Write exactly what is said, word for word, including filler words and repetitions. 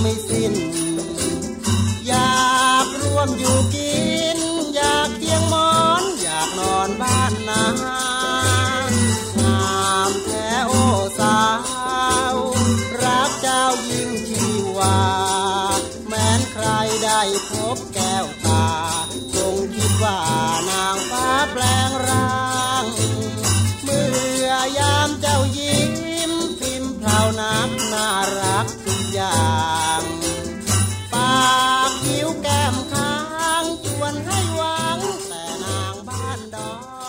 ไม่สิ้นอยากร่วมอยู่กินอยากเตียงหมอนอยากนอนบ้านนางามแท้โอ้สาวรักเจ้ายิ่งชีวาแม้นใครได้พบแก้วตาคงคิดว่านางฟ้าแปลงร่างเมื่อยามเจ้ายิ้มพิมพ์เพลานักน่ารักทุกอย่างปากคิ้วแก้มค้างชวนให้หวังแต่นางบ้านดอน